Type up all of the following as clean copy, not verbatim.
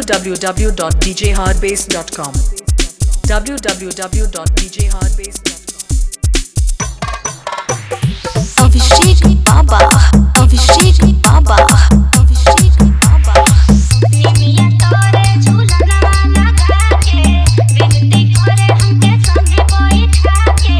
www.djhardbase.com www.djhardbase.com Abhishek Baba, Abhishek Baba, Abhishek Baba. निमिया तोरे झूलना लगा के विनती करे हमके संगे बैठा के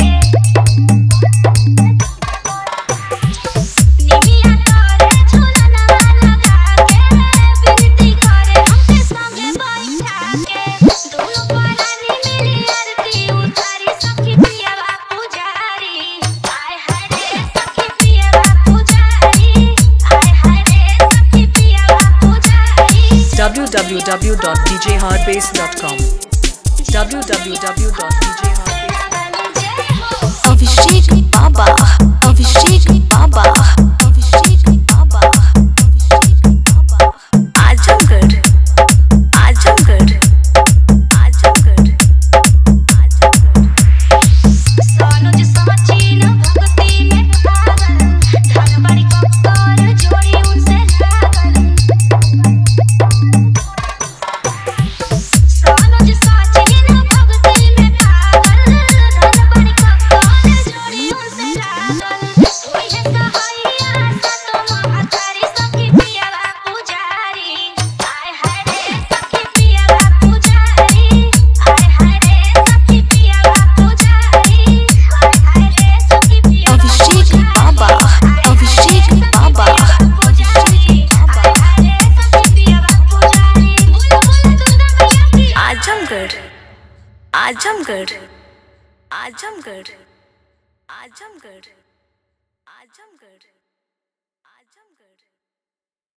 निमिया तोरे झूलना लगा के विनती करे हमके संगे बैठा के दोनों परानी मेरी आरती उतारी सखी पियावा पुजारी आय हाय रे सखी पियावा पुजारी आय हाय रे सखी पियावा पुजारी www.djhardbase.com www.djhardbase.com Abhishek Baba, Abhishek Baba, Abhishek Baba, Abhishek Baba. Azamgarh, Azamgarh, Azamgarh, Azamgarh. सोनुज Sachin भक्ति में पागल धन बड़ी कक्कर जोड़ी उनसे लागल सोनुज सचिन भक्ति में पागल धन बड़ी कक्कर जोड़ी उनसे लागल ओहे सहैया सतो महातारी सखी पियावा पुजारी आय हाय रे सखी पियावा पुजारी आय हाय रे सखी पियावा पुजारी आय हाय रे सखी पियावा Abhishek Baba, Abhishek Baba, पुजारी आय हाय रे सखी पियावा पुजारी बोलो बोलो दुर्गा मैया की Azamgarh, Azamgarh, Azamgarh, Azamgarh, Azamgarh.